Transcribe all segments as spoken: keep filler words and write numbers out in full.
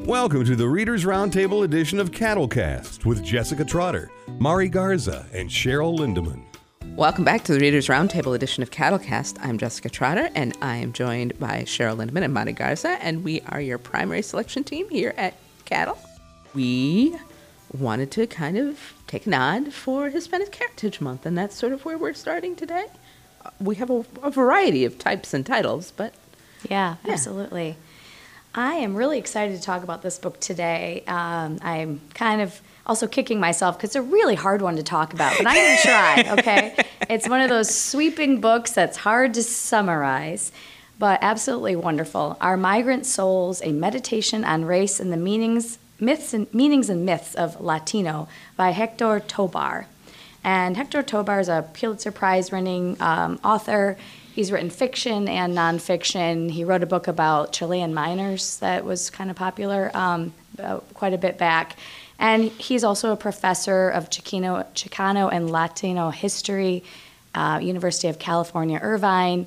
Welcome to the Readers Roundtable edition of Cattlecast with Jessica Trotter, Mari Garza, and Cheryl Lindemann. Welcome back to the Readers Roundtable edition of Cattlecast. I'm Jessica Trotter, and I am joined by Cheryl Lindemann and Mari Garza, and we are your primary selection team here at Cattle. We wanted to kind of take a nod for Hispanic Heritage Month, and that's sort of where we're starting today. We have a, a variety of types and titles, but... Yeah, yeah. absolutely. I am really excited to talk about this book today. Um, I'm kind of also kicking myself because it's a really hard one to talk about, but I'm going to try, okay? It's one of those sweeping books that's hard to summarize, but absolutely wonderful. Our Migrant Souls, A Meditation on Race and the Meanings, Myths and Meanings and Myths of Latino by Hector Tobar. And Hector Tobar is a Pulitzer Prize-winning um, author. He's written fiction and nonfiction. He wrote a book about Chilean miners that was kind of popular um, quite a bit back. And he's also a professor of Chicano, Chicano and Latino history, uh, University of California, Irvine,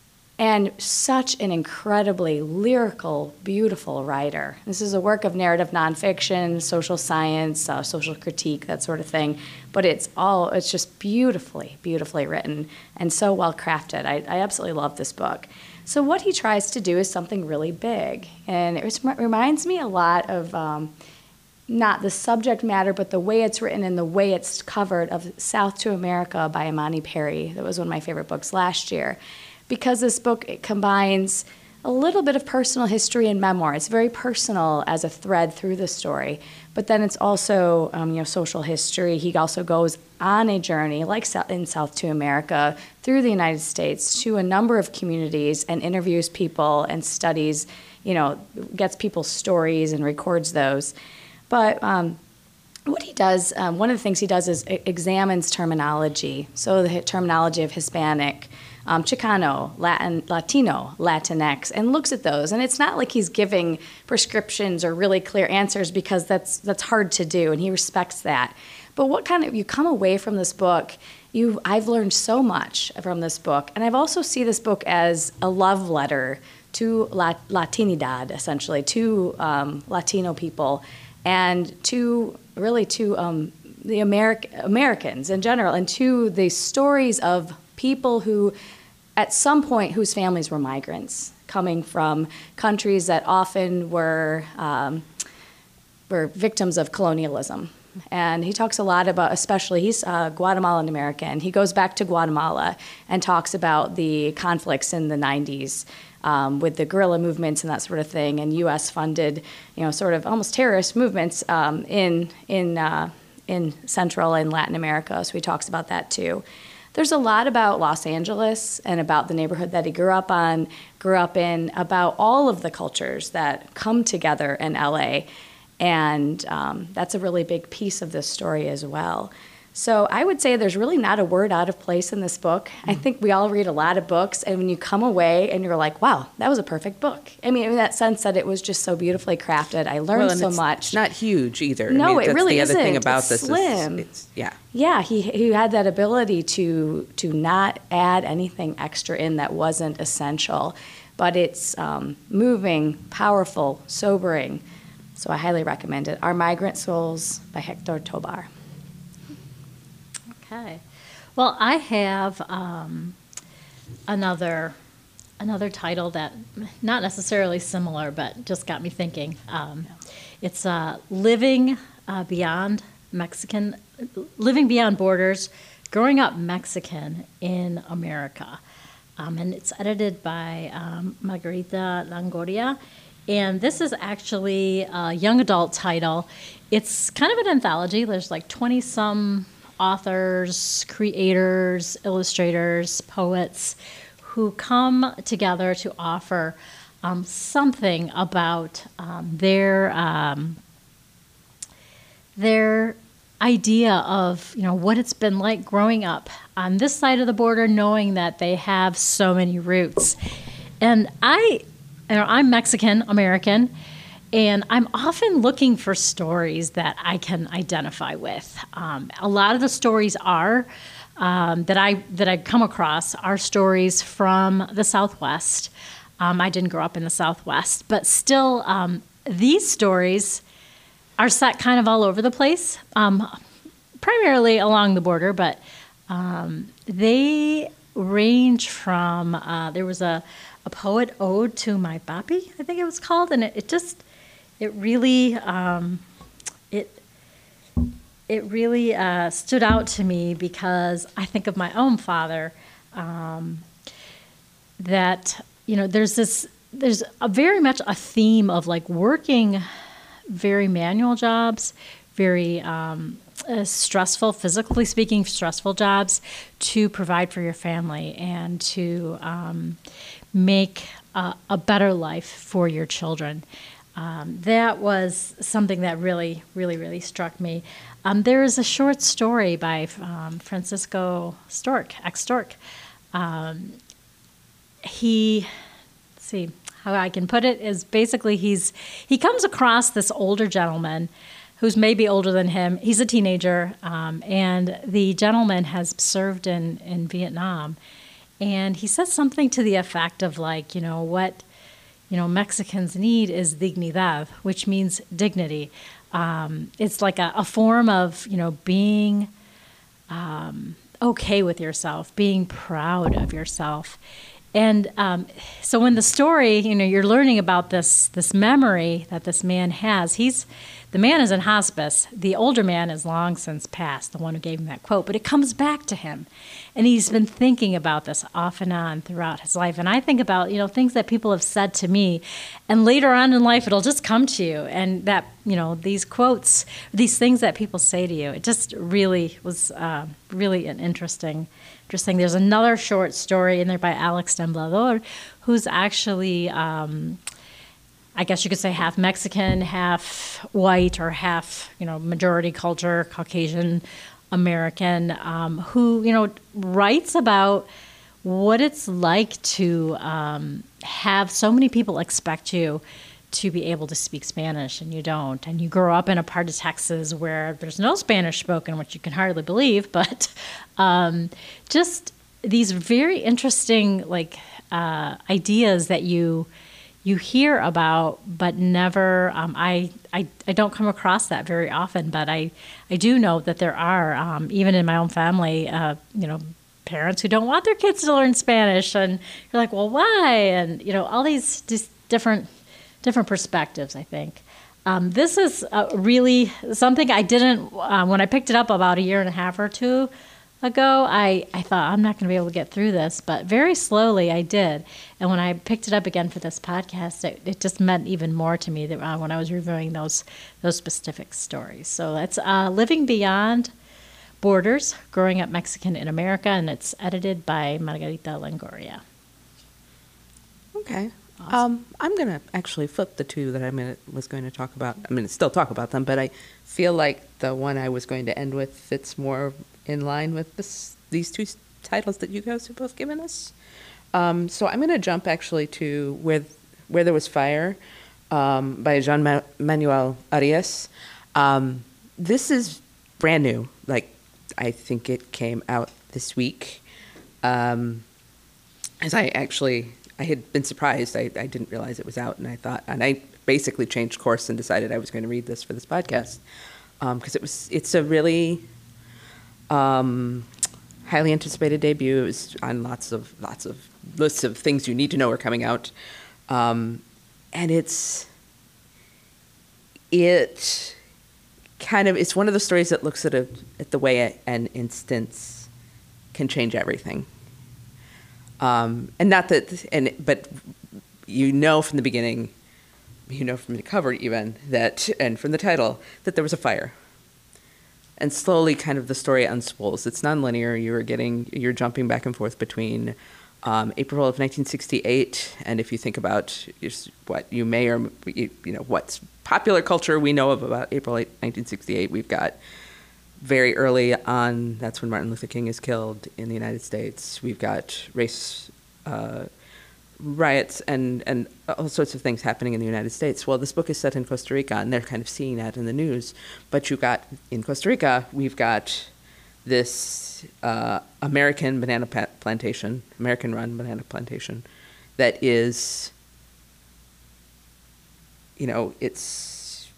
and such an incredibly lyrical, beautiful writer. This is a work of narrative nonfiction, social science, uh, social critique, that sort of thing. But it's all, it's just beautifully, beautifully written and so well crafted. I, I absolutely love this book. So what he tries to do is something really big. And it reminds me a lot of, um, not the subject matter, but the way it's written and the way it's covered, of South to America by Imani Perry. That was one of my favorite books last year. Because this book, it combines a little bit of personal history and memoir. It's very personal as a thread through the story, but then it's also um, you know, social history. He also goes on a journey, like in South to America, through the United States to a number of communities and interviews people and studies, you know, gets people's stories and records those. But um, what he does, um, one of the things he does is examines terminology. So the terminology of Hispanic, Um, Chicano, Latin, Latino, Latinx, and looks at those. And it's not like he's giving prescriptions or really clear answers, because that's that's hard to do, and he respects that. But what kind of, you come away from this book, you I've learned so much from this book, and I've also see this book as a love letter to Lat- Latinidad, essentially, to um, Latino people, and to really to um, the Ameri- Americans in general, and to the stories of people who, at some point, whose families were migrants, coming from countries that often were um, were victims of colonialism. And he talks a lot about, especially, he's uh, Guatemalan American. He goes back to Guatemala and talks about the conflicts in the nineties um, with the guerrilla movements and that sort of thing, and U S funded, you know, sort of almost terrorist movements um, in in uh, in Central and Latin America. So he talks about that too. There's a lot about Los Angeles and about the neighborhood that he grew up on, grew up in, about all of the cultures that come together in L A. And um, that's a really big piece of this story as well. So I would say there's really not a word out of place in this book. Mm-hmm. I think we all read a lot of books, and when you come away and you're like, wow, that was a perfect book. I mean, in that sense that it was just so beautifully crafted. I learned well, so it's much. Not huge either. No, I mean, it that's really the isn't. other thing about it's this slim. is it's, yeah. Yeah, he he had that ability to to not add anything extra in that wasn't essential, but it's um, moving, powerful, sobering. So I highly recommend it. Our Migrant Souls by Hector Tobar. Okay. Well, I have um, another another title that not necessarily similar, but just got me thinking. Um, it's uh, Living uh, Beyond Mexican, Living Beyond Borders, Growing Up Mexican in America. Um, and it's edited by um, Margarita Longoria. And this is actually a young adult title. It's kind of an anthology. There's like twenty-some authors, creators, illustrators, poets who come together to offer um, something about um, their um, their idea of, you know, what it's been like growing up on this side of the border, knowing that they have so many roots. And I, you know, I'm Mexican American, and I'm often looking for stories that I can identify with. Um, a lot of the stories are um, that I that I come across are stories from the Southwest. Um, I didn't grow up in the Southwest, but still, um, these stories are set kind of all over the place, um, primarily along the border, but um, they range from, uh, there was a, a poet ode to my papi, I think it was called, and it, it just, it really, um, it, it really uh, stood out to me because I think of my own father, um, that, you know, there's this, there's a very much a theme of like working very manual jobs, very um, uh, stressful, physically speaking, stressful jobs to provide for your family and to um, make a, a better life for your children. Um, that was something that really, really, really struck me. Um, there is a short story by um, Francisco Stork, ex-Stork. Um, he, let's see, how I can put it is basically he's he comes across this older gentleman who's maybe older than him. He's a teenager, um, and the gentleman has served in, in Vietnam. And he says something to the effect of like, you know, what, you know, Mexicans need is dignidad, which means dignity. Um, it's like a, a form of, you know, being um, okay with yourself, being proud of yourself. And um, so in the story, you know, you're learning about this this memory that this man has. He's the man is in hospice. The older man is long since passed, the one who gave him that quote. But it comes back to him, and he's been thinking about this off and on throughout his life. And I think about, you know, things that people have said to me, and later on in life, it'll just come to you. And that, you know, these quotes, these things that people say to you, it just really was uh, really an interesting. Interesting. There's another short story in there by Alex Temblador, who's actually, um, I guess you could say, half Mexican, half white, or half, you know, majority culture, Caucasian American, um, who, you know, writes about what it's like to um, have so many people expect you to be able to speak Spanish and you don't, and you grow up in a part of Texas where there's no Spanish spoken, which you can hardly believe, but um, just these very interesting like uh, ideas that you you hear about, but never, um, I, I I don't come across that very often, but I, I do know that there are, um, even in my own family, uh, you know, parents who don't want their kids to learn Spanish, and you're like, well, why? And, you know, all these just different different perspectives, I think. Um, this is uh, really something I didn't, uh, when I picked it up about a year and a half or two ago, I, I thought, I'm not going to be able to get through this, but very slowly I did. And when I picked it up again for this podcast, it, it just meant even more to me that, uh, when I was reviewing those those specific stories. So that's uh, Living Beyond Borders, Growing Up Mexican in America, and it's edited by Margarita Longoria. Okay. Um, I'm going to actually flip the two that I mean, was going to talk about. I'm going to still talk about them, but I feel like the one I was going to end with fits more in line with this, these two titles that you guys have both given us. Um, so I'm going to jump actually to Where Where There Was Fire um, by Jean Manuel Arias. Um, this is brand new. Like, I think it came out this week. Um, as I actually... I had been surprised. I, I didn't realize it was out, and I thought, and I basically changed course and decided I was going to read this for this podcast because um, it was. It's a really um, highly anticipated debut. It was on lots of lots of lists of things you need to know are coming out, um, and it's it kind of it's one of the stories that looks at a at the way an instance can change everything. Um, and not that, and but you know from the beginning, you know from the cover even, that, and from the title, that there was a fire. And slowly kind of the story unspools. It's nonlinear. You're getting, you're jumping back and forth between um, April of nineteen sixty-eight, and if you think about what you may or, you know, what's popular culture we know of about April nineteen sixty-eight, we've got very early on, that's when Martin Luther King is killed in the United States. We've got race uh, riots and, and all sorts of things happening in the United States. Well, this book is set in Costa Rica, and they're kind of seeing that in the news. But you've got, in Costa Rica, we've got this uh, American banana plantation, American-run banana plantation, that is you know, it's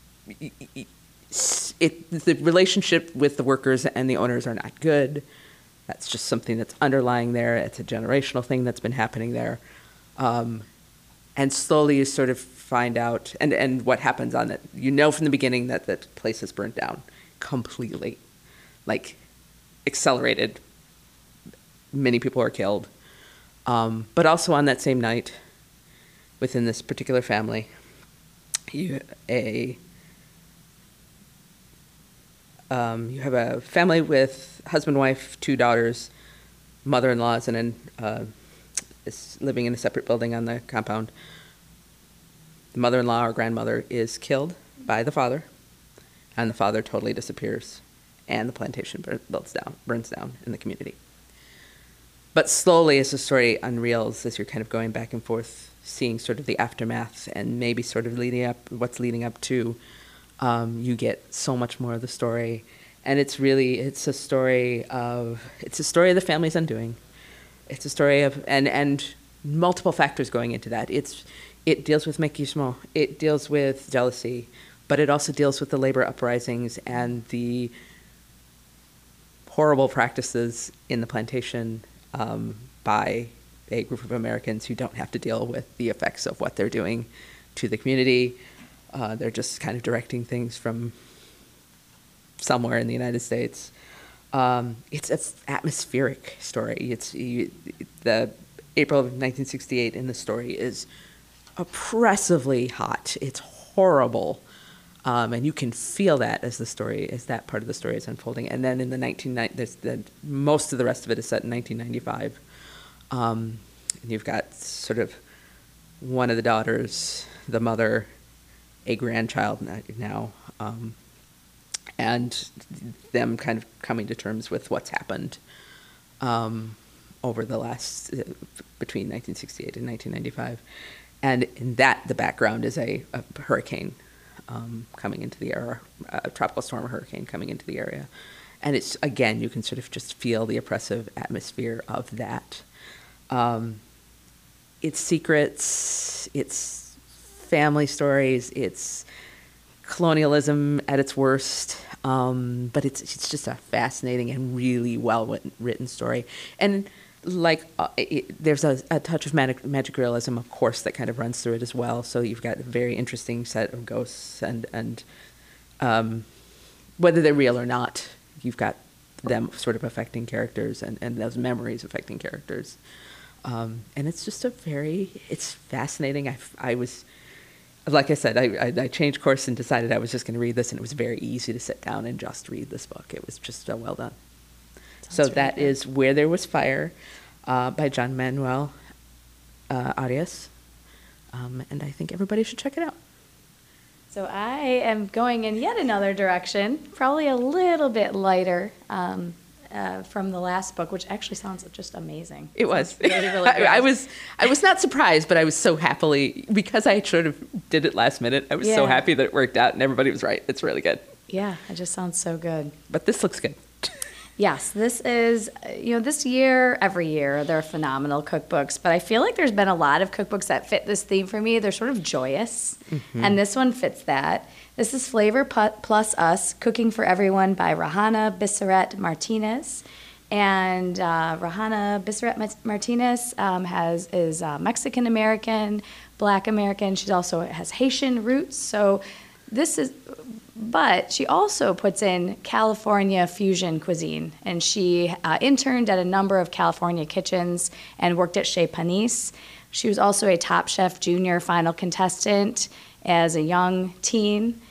it the relationship with the workers and the owners are not good. That's just something that's underlying there. It's a generational thing that's been happening there. Um, and slowly you sort of find out, and, and what happens on it. You know from the beginning that the place is burnt down completely. Like, accelerated. Many people are killed. Um, but also on that same night, within this particular family, you a um, you have a family with husband, wife, two daughters, mother-in-laws, and then uh, is living in a separate building on the compound. The mother-in-law or grandmother is killed by the father, and the father totally disappears, and the plantation burns down, burns down in the community. But slowly, as the story unreels, as you're kind of going back and forth, seeing sort of the aftermath and maybe sort of leading up, what's leading up to, um, you get so much more of the story. And it's really, it's a story of, it's a story of the family's undoing. It's a story of, and, and multiple factors going into that. It's, it deals with machismo, it deals with jealousy, but it also deals with the labor uprisings and the horrible practices in the plantation um, by a group of Americans who don't have to deal with the effects of what they're doing to the community. Uh, they're just kind of directing things from somewhere in the United States. Um, it's an atmospheric story. It's you, the April of nineteen sixty-eight in the story is oppressively hot. It's horrible. Um, and you can feel that as the story, as that part of the story is unfolding. And then in the nineteen nineties, the, most of the rest of it is set in nineteen ninety-five. Um, and you've got sort of one of the daughters, the mother, a grandchild now, um, and them kind of coming to terms with what's happened um, over the last, uh, between nineteen sixty-eight and nineteen ninety-five. And in that, the background is a, a hurricane. Um, coming into the area, a tropical storm or hurricane coming into the area. And it's, again, you can sort of just feel the oppressive atmosphere of that. Um, it's secrets, it's family stories, it's colonialism at its worst, um, but it's it's just a fascinating and really well-written story. And like uh, it, there's a, a touch of magic, magic realism, of course, that kind of runs through it as well. So you've got a very interesting set of ghosts, and and um, whether they're real or not, you've got them sort of affecting characters, and, and those memories affecting characters. Um, and it's just a very, it's fascinating. I, I was, like I said, I, I, I changed course and decided I was just going to read this, and it was very easy to sit down and just read this book. It was just so well done. So really that good. Is Where There Was Fire uh, by John Manuel uh, Arias. Um, and I think everybody should check it out. So I am going in yet another direction, probably a little bit lighter um, uh, from the last book, which actually sounds just amazing. It was. Really, really good. I, I was I was not surprised, but I was so happily, because I sort of did it last minute, I was yeah. so happy that it worked out and everybody was right. It's really good. Yeah, it just sounds so good. But this looks good. Yes, this is, you know, this year, every year, there are phenomenal cookbooks, but I feel like there's been a lot of cookbooks that fit this theme for me. They're sort of joyous, mm-hmm. and this one fits that. This is Flavor Plus Us, Cooking for Everyone by Rahana Bissaret Martinez. And uh, Rahana Bissaret Martinez um, has is uh, Mexican-American, Black American. She also has Haitian roots, so this is... But she also puts in California fusion cuisine, and she uh, interned at a number of California kitchens and worked at Chez Panisse. She was also a Top Chef Junior final contestant as a young teen.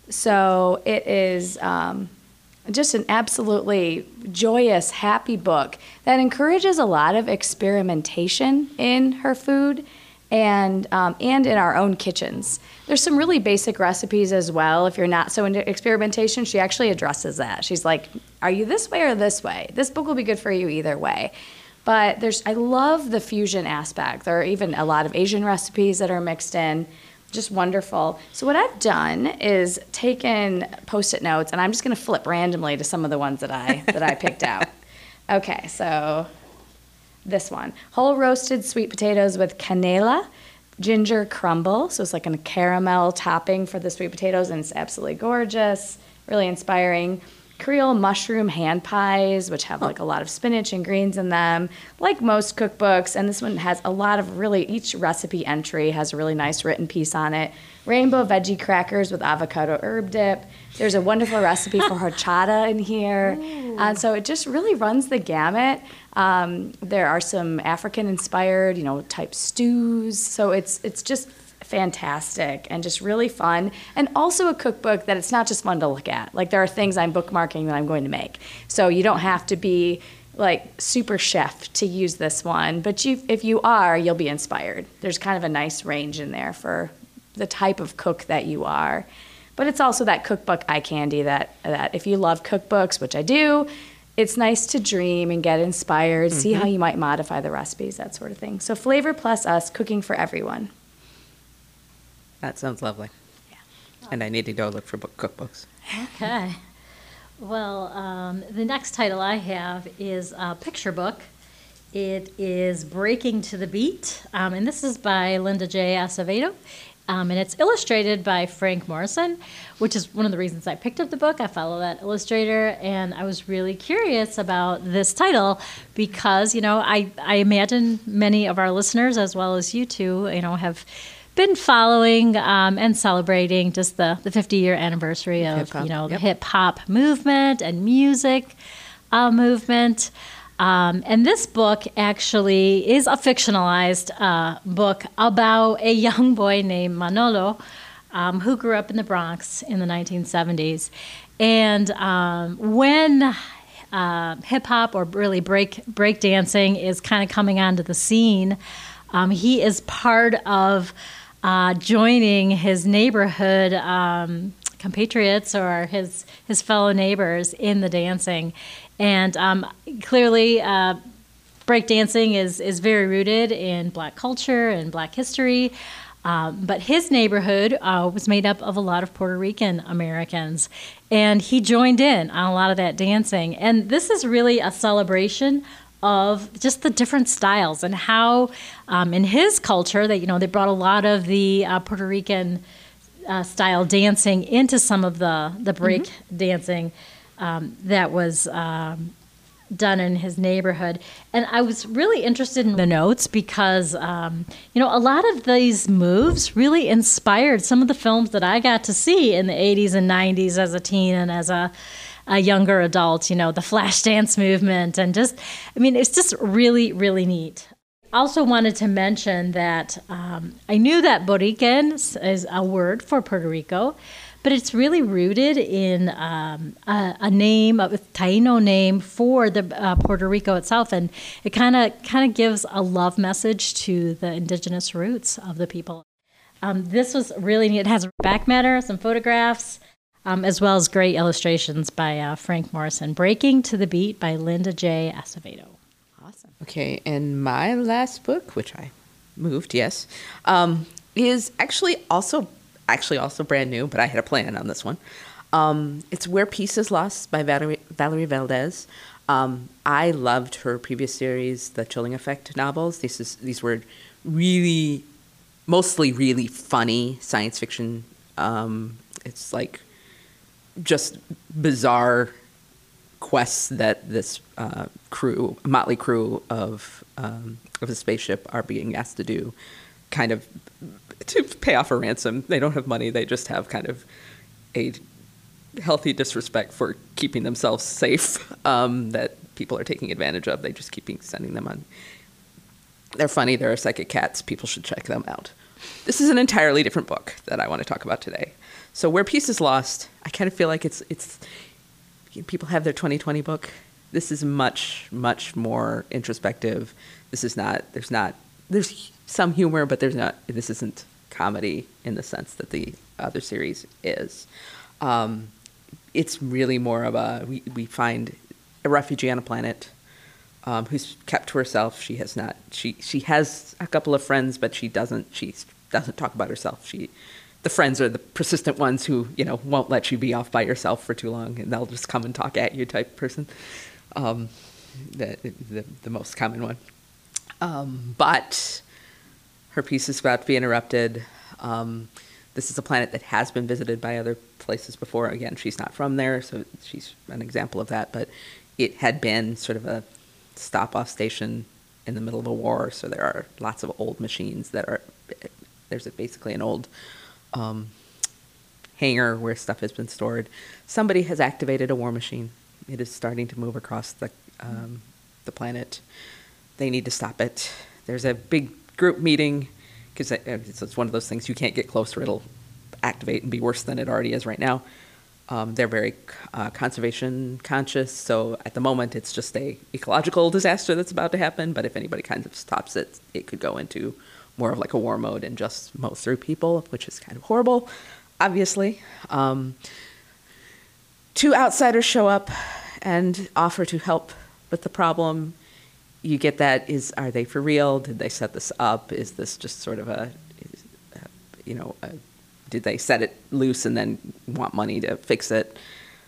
So it is um, just an absolutely joyous, happy book that encourages a lot of experimentation in her food and um, and in our own kitchens. There's some really basic recipes as well. If you're not so into experimentation, she actually addresses that. She's like, are you this way or this way? This book will be good for you either way. But there's, I love the fusion aspect. There are even a lot of Asian recipes that are mixed in. Just wonderful. So what I've done is taken Post-it notes, and I'm just going to flip randomly to some of the ones that I that I picked out. Okay, so this one. Whole roasted sweet potatoes with canela, ginger crumble. So it's like a caramel topping for the sweet potatoes, and it's absolutely gorgeous, really inspiring. Creole mushroom hand pies, which have like a lot of spinach and greens in them, like most cookbooks. And this one has a lot of really, each recipe entry has a really nice written piece on it. Rainbow veggie crackers with avocado herb dip. There's a wonderful recipe for horchata in here. And so it just really runs the gamut. Um, there are some African-inspired, you know, type stews. So it's it's just fantastic and just really fun, and also a cookbook that it's not just fun to look at. Like, there are things I'm bookmarking that I'm going to make, so you don't have to be like super chef to use this one, but you, if you are, you'll be inspired. There's kind of a nice range in there for the type of cook that you are, but it's also that cookbook eye candy that that if you love cookbooks, which I do, it's nice to dream and get inspired, mm-hmm. see how you might modify the recipes, that sort of thing. So Flavor Plus Us, cooking for everyone. That sounds lovely. Yeah. And I need to go look for book cookbooks. Okay. Well, um, the next title I have is a picture book. It is Breaking to the Beat, um, and this is by Linda J. Acevedo, um, and it's illustrated by Frank Morrison, which is one of the reasons I picked up the book. I follow that illustrator, and I was really curious about this title because, you know, I, I imagine many of our listeners, as well as you two, you know, have been following um, and celebrating just the, the fifty-year anniversary of, hip-hop. you know, the Yep. hip-hop movement and music uh, movement. Um, and this book actually is a fictionalized uh, book about a young boy named Manolo um, who grew up in the Bronx in the nineteen seventies. And um, when uh, hip-hop, or really break break dancing, is kind of coming onto the scene, um, he is part of Uh, joining his neighborhood um, compatriots or his his fellow neighbors in the dancing, and um, clearly, uh, breakdancing is is very rooted in Black culture and Black history. Um, but his neighborhood uh, was made up of a lot of Puerto Rican Americans, and he joined in on a lot of that dancing. And this is really a celebration of just the different styles and how um, in his culture that, you know, they brought a lot of the uh, Puerto Rican uh, style dancing into some of the, the break mm-hmm. dancing um, that was um, done in his neighborhood. And I was really interested in the notes because, um, you know, a lot of these moves really inspired some of the films that I got to see in the eighties and nineties as a teen and as a a younger adult, you know, the Flashdance movement, and just, I mean, it's just really, really neat. Also wanted to mention that um, I knew that Boriquen is a word for Puerto Rico, but it's really rooted in um, a, a name, a Taino name for the uh, Puerto Rico itself, and it kind of kind of gives a love message to the indigenous roots of the people. Um, this was really neat. It has back matter, some photographs, Um, as well as great illustrations by uh, Frank Morrison. Breaking to the Beat by Linda J. Acevedo. Awesome. Okay, and my last book, which I moved, yes, um, is actually also actually also brand new, but I had a plan on this one. Um, it's Where Peace is Lost by Valerie, Valerie Valdez. Um, I loved her previous series, the Chilling Effect novels. These is these were really, mostly really funny science fiction. Um, it's like just bizarre quests that this uh, crew, motley crew of um, of the spaceship are being asked to do, kind of to pay off a ransom. They don't have money. They just have kind of a healthy disrespect for keeping themselves safe um, that people are taking advantage of. They just keep sending them on. They're funny. They're psychic cats. People should check them out. This is an entirely different book that I want to talk about today. So Where Peace is Lost, I kind of feel like it's it's people have their twenty twenty book. This is much, much more introspective. This is not, there's not, there's some humor, but there's not, this isn't comedy in the sense that the other series is. Um, it's really more of a, we, we find a refugee on a planet um, who's kept to herself. She has not, she, she has a couple of friends, but she doesn't, she doesn't talk about herself. She, The friends are the persistent ones who, you know, won't let you be off by yourself for too long, and they'll just come and talk at you type person. Um, the, the the most common one. Um, but her piece is about to be interrupted. Um, this is a planet that has been visited by other places before. Again, she's not from there, so she's an example of that. But it had been sort of a stop-off station in the middle of a war, so there are lots of old machines that are, there's a, basically an old um, hangar where stuff has been stored. Somebody has activated a war machine. It is starting to move across the um, the planet. They need to stop it. There's a big group meeting, because it's, it's one of those things you can't get close or it'll activate and be worse than it already is right now. Um, they're very uh, conservation conscious, so at the moment it's just a ecological disaster that's about to happen, but if anybody kind of stops it, it could go into more of like a war mode and just mow through people, which is kind of horrible, obviously. Um, two outsiders show up and offer to help with the problem. You get that, is, are they for real? Did they set this up? Is this just sort of a, you know, a, did they set it loose and then want money to fix it?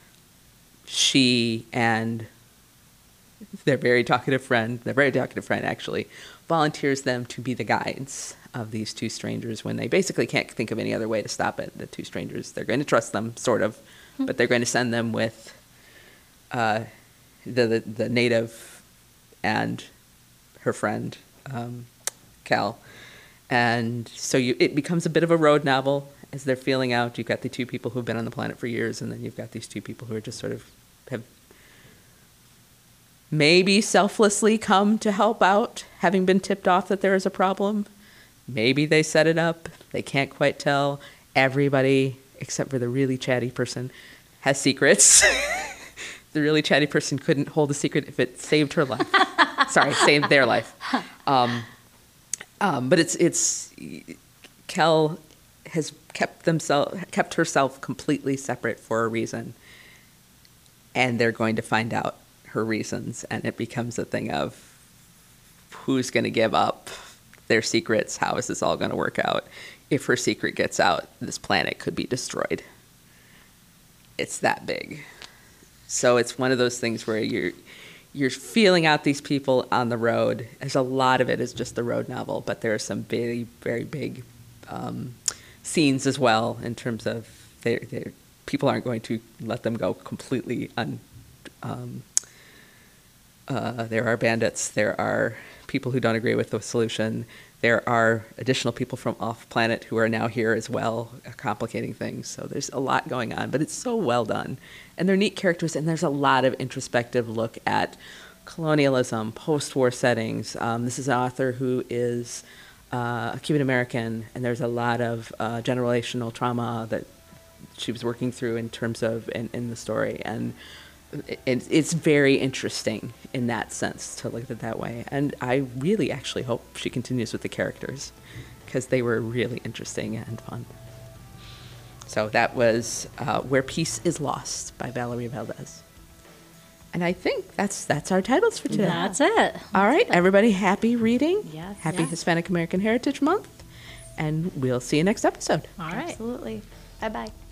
She and their very talkative friend, their very talkative friend actually, volunteers them to be the guides of these two strangers when they basically can't think of any other way to stop it. The two strangers, they're going to trust them, sort of, mm-hmm. but they're going to send them with uh, the, the the native and her friend, um, Cal. And so you, it becomes a bit of a road novel as they're feeling out. You've got the two people who've been on the planet for years, and then you've got these two people who are just sort of have maybe selflessly come to help out, having been tipped off that there is a problem. Maybe they set it up. They can't quite tell. Everybody, except for the really chatty person, has secrets. The really chatty person couldn't hold a secret if it saved her life. Sorry, saved their life. Um, um, but it's it's Kel has kept themselves kept herself completely separate for a reason, and they're going to find out her reasons, and it becomes a thing of who's going to give up their secrets. How is this all going to work out? If her secret gets out, this planet could be destroyed. It's that big. So it's one of those things where you're you're feeling out these people on the road. There's a lot of it is just the road novel, but there are some very, very big um, scenes as well in terms of they're, they're, people aren't going to let them go completely un. Um, uh, there are bandits. There are people who don't agree with the solution. There are additional people from off-planet who are now here as well, uh, complicating things. So there's a lot going on, but it's so well done. And they're neat characters, and there's a lot of introspective look at colonialism, post-war settings. Um, this is an author who is uh, a Cuban-American, and there's a lot of uh, generational trauma that she was working through in terms of in, in the story. And it, it's very interesting in that sense to look at it that way. And I really actually hope she continues with the characters because they were really interesting and fun. So that was uh, Where Peace is Lost by Valerie Valdez. And I think that's that's our titles for today. That's it. All right, everybody, happy reading. Yes. Happy Yes. Hispanic American Heritage Month. And we'll see you next episode. All right. Absolutely. Bye-bye.